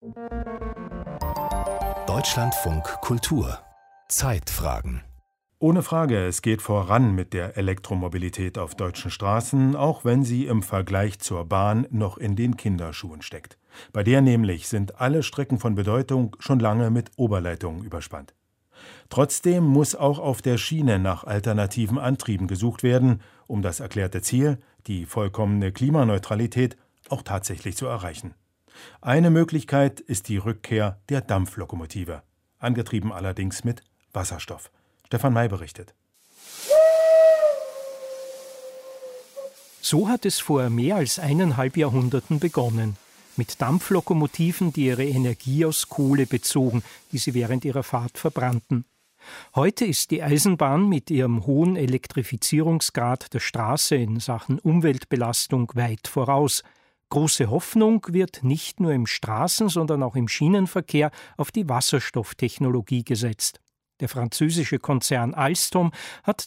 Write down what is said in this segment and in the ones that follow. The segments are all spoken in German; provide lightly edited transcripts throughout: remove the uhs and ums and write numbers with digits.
Deutschlandfunk Kultur Zeitfragen. Ohne Frage, es geht voran mit der Elektromobilität auf deutschen Straßen, auch wenn sie im Vergleich zur Bahn noch in den Kinderschuhen steckt. Bei der nämlich sind alle Strecken von Bedeutung schon lange mit Oberleitungen überspannt. Trotzdem muss auch auf der Schiene nach alternativen Antrieben gesucht werden, um das erklärte Ziel, die vollkommene Klimaneutralität, auch tatsächlich zu erreichen. Eine Möglichkeit ist die Rückkehr der Dampflokomotive, angetrieben allerdings mit Wasserstoff. Stefan May berichtet. So hat es vor mehr als 1,5 Jahrhunderten begonnen. Mit Dampflokomotiven, die ihre Energie aus Kohle bezogen, die sie während ihrer Fahrt verbrannten. Heute ist die Eisenbahn mit ihrem hohen Elektrifizierungsgrad der Straße in Sachen Umweltbelastung weit voraus. Große Hoffnung wird nicht nur im Straßen-, sondern auch im Schienenverkehr auf die Wasserstofftechnologie gesetzt. Der französische Konzern Alstom hat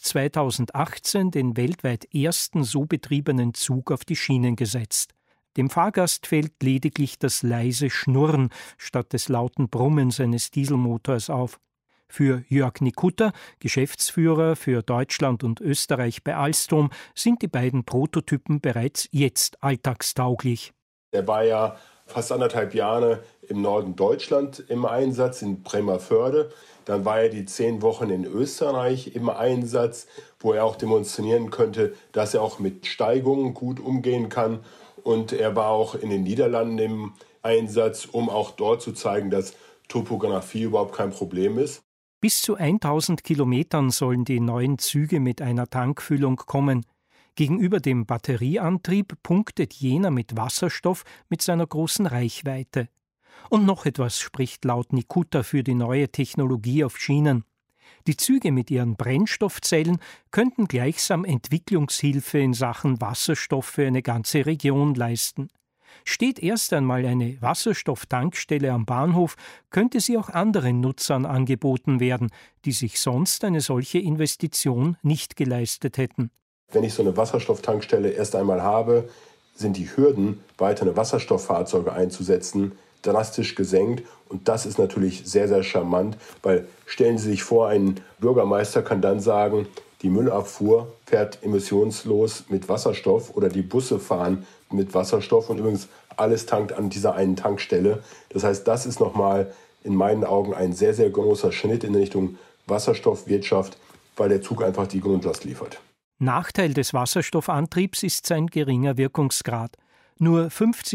2018 den weltweit ersten so betriebenen Zug auf die Schienen gesetzt. Dem Fahrgast fällt lediglich das leise Schnurren statt des lauten Brummens eines Dieselmotors auf. Für Jörg Nikutta, Geschäftsführer für Deutschland und Österreich bei Alstom, sind die beiden Prototypen bereits jetzt alltagstauglich. Der war ja fast 1,5 Jahre im Norden Deutschland im Einsatz, in Bremervörde. Dann war er die 10 Wochen in Österreich im Einsatz, wo er auch demonstrieren könnte, dass er auch mit Steigungen gut umgehen kann. Und er war auch in den Niederlanden im Einsatz, um auch dort zu zeigen, dass Topografie überhaupt kein Problem ist. Bis zu 1000 Kilometern sollen die neuen Züge mit einer Tankfüllung kommen. Gegenüber dem Batterieantrieb punktet jener mit Wasserstoff mit seiner großen Reichweite. Und noch etwas spricht laut Nikutta für die neue Technologie auf Schienen. Die Züge mit ihren Brennstoffzellen könnten gleichsam Entwicklungshilfe in Sachen Wasserstoff für eine ganze Region leisten. Steht erst einmal eine Wasserstofftankstelle am Bahnhof, könnte sie auch anderen Nutzern angeboten werden, die sich sonst eine solche Investition nicht geleistet hätten. Wenn ich so eine Wasserstofftankstelle erst einmal habe, sind die Hürden, weitere Wasserstofffahrzeuge einzusetzen, drastisch gesenkt. Und das ist natürlich sehr, sehr charmant, weil stellen Sie sich vor, ein Bürgermeister kann dann sagen, die Müllabfuhr fährt emissionslos mit Wasserstoff oder die Busse fahren mit Wasserstoff und übrigens alles tankt an dieser einen Tankstelle. Das heißt, das ist nochmal in meinen Augen ein sehr, sehr großer Schritt in Richtung Wasserstoffwirtschaft, weil der Zug einfach die Grundlast liefert. Nachteil des Wasserstoffantriebs ist sein geringer Wirkungsgrad. Nur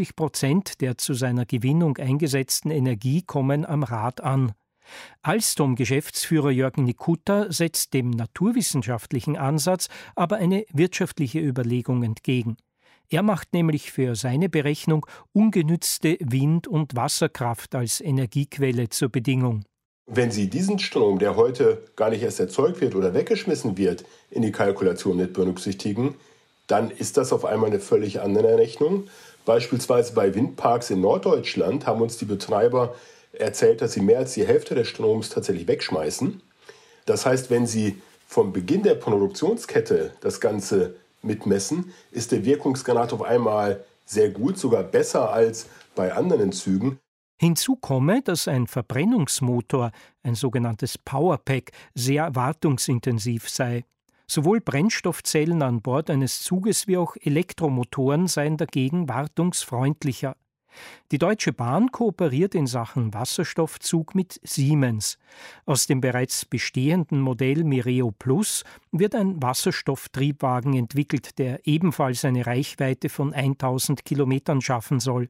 50% der zu seiner Gewinnung eingesetzten Energie kommen am Rad an. Alstom-Geschäftsführer Jörg Nikutta setzt dem naturwissenschaftlichen Ansatz aber eine wirtschaftliche Überlegung entgegen. Er macht nämlich für seine Berechnung ungenützte Wind- und Wasserkraft als Energiequelle zur Bedingung. Wenn Sie diesen Strom, der heute gar nicht erst erzeugt wird oder weggeschmissen wird, in die Kalkulation mit berücksichtigen, dann ist das auf einmal eine völlig andere Rechnung. Beispielsweise bei Windparks in Norddeutschland haben uns die Betreiber erzählt, dass sie mehr als die Hälfte des Stroms tatsächlich wegschmeißen. Das heißt, wenn Sie vom Beginn der Produktionskette das Ganze mitmessen, ist der Wirkungsgrad auf einmal sehr gut, sogar besser als bei anderen Zügen. Hinzu komme, dass ein Verbrennungsmotor, ein sogenanntes Powerpack, sehr wartungsintensiv sei. Sowohl Brennstoffzellen an Bord eines Zuges wie auch Elektromotoren seien dagegen wartungsfreundlicher. Die Deutsche Bahn kooperiert in Sachen Wasserstoffzug mit Siemens. Aus dem bereits bestehenden Modell Mireo Plus wird ein Wasserstofftriebwagen entwickelt, der ebenfalls eine Reichweite von 1000 Kilometern schaffen soll.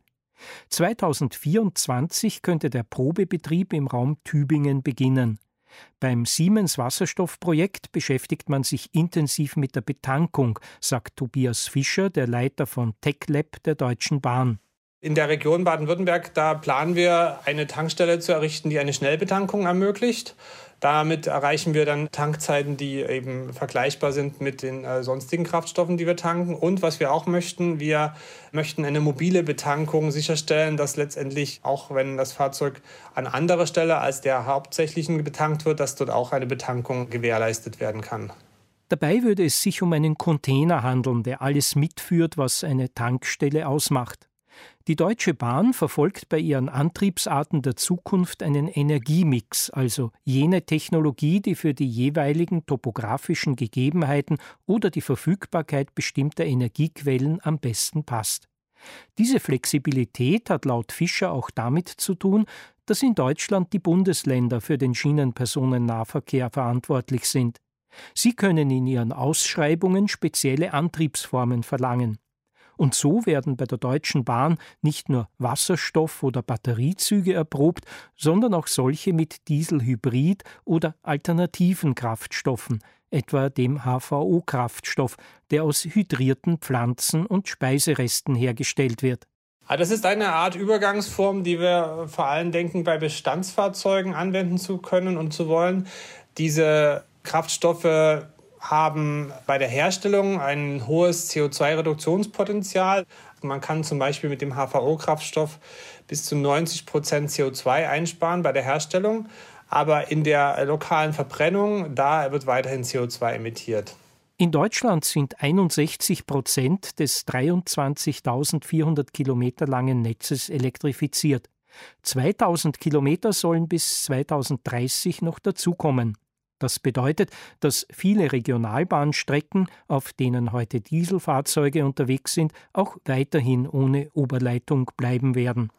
2024 könnte der Probebetrieb im Raum Tübingen beginnen. Beim Siemens-Wasserstoffprojekt beschäftigt man sich intensiv mit der Betankung, sagt Tobias Fischer, der Leiter von TechLab der Deutschen Bahn. In der Region Baden-Württemberg, da planen wir, eine Tankstelle zu errichten, die eine Schnellbetankung ermöglicht. Damit erreichen wir dann Tankzeiten, die eben vergleichbar sind mit den sonstigen Kraftstoffen, die wir tanken. Und was wir auch möchten, wir möchten eine mobile Betankung sicherstellen, dass letztendlich, auch wenn das Fahrzeug an anderer Stelle als der hauptsächlichen betankt wird, dass dort auch eine Betankung gewährleistet werden kann. Dabei würde es sich um einen Container handeln, der alles mitführt, was eine Tankstelle ausmacht. Die Deutsche Bahn verfolgt bei ihren Antriebsarten der Zukunft einen Energiemix, also jene Technologie, die für die jeweiligen topografischen Gegebenheiten oder die Verfügbarkeit bestimmter Energiequellen am besten passt. Diese Flexibilität hat laut Fischer auch damit zu tun, dass in Deutschland die Bundesländer für den Schienenpersonennahverkehr verantwortlich sind. Sie können in ihren Ausschreibungen spezielle Antriebsformen verlangen. Und so werden bei der Deutschen Bahn nicht nur Wasserstoff- oder Batteriezüge erprobt, sondern auch solche mit Dieselhybrid- oder alternativen Kraftstoffen, etwa dem HVO-Kraftstoff, der aus hydrierten Pflanzen- und Speiseresten hergestellt wird. Das ist eine Art Übergangsform, die wir vor allem denken, bei Bestandsfahrzeugen anwenden zu können und zu wollen. Diese Kraftstoffe haben bei der Herstellung ein hohes CO2-Reduktionspotenzial. Man kann zum Beispiel mit dem HVO-Kraftstoff bis zu 90% CO2 einsparen bei der Herstellung. Aber in der lokalen Verbrennung, da wird weiterhin CO2 emittiert. In Deutschland sind 61% des 23.400 Kilometer langen Netzes elektrifiziert. 2.000 Kilometer sollen bis 2030 noch dazukommen. Das bedeutet, dass viele Regionalbahnstrecken, auf denen heute Dieselfahrzeuge unterwegs sind, auch weiterhin ohne Oberleitung bleiben werden.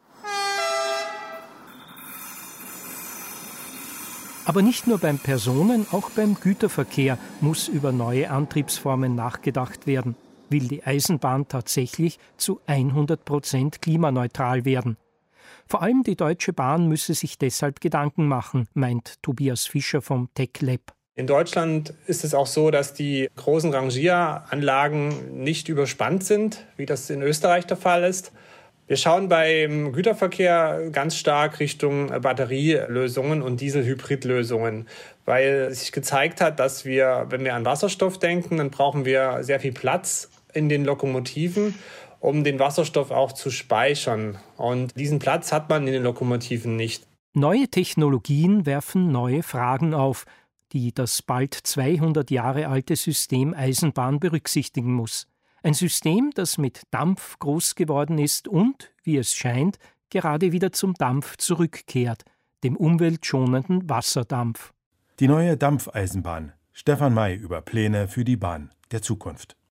Aber nicht nur beim Personen-, auch beim Güterverkehr muss über neue Antriebsformen nachgedacht werden. Will die Eisenbahn tatsächlich zu 100% klimaneutral werden? Vor allem die Deutsche Bahn müsse sich deshalb Gedanken machen, meint Tobias Fischer vom Tech Lab. In Deutschland ist es auch so, dass die großen Rangieranlagen nicht überspannt sind, wie das in Österreich der Fall ist. Wir schauen beim Güterverkehr ganz stark Richtung Batterielösungen und Dieselhybridlösungen, weil sich gezeigt hat, dass wir, wenn wir an Wasserstoff denken, dann brauchen wir sehr viel Platz in den Lokomotiven, um den Wasserstoff auch zu speichern. Und diesen Platz hat man in den Lokomotiven nicht. Neue Technologien werfen neue Fragen auf, die das bald 200 Jahre alte System Eisenbahn berücksichtigen muss. Ein System, das mit Dampf groß geworden ist und, wie es scheint, gerade wieder zum Dampf zurückkehrt, dem umweltschonenden Wasserdampf. Die neue Dampfeisenbahn. Stefan May über Pläne für die Bahn der Zukunft.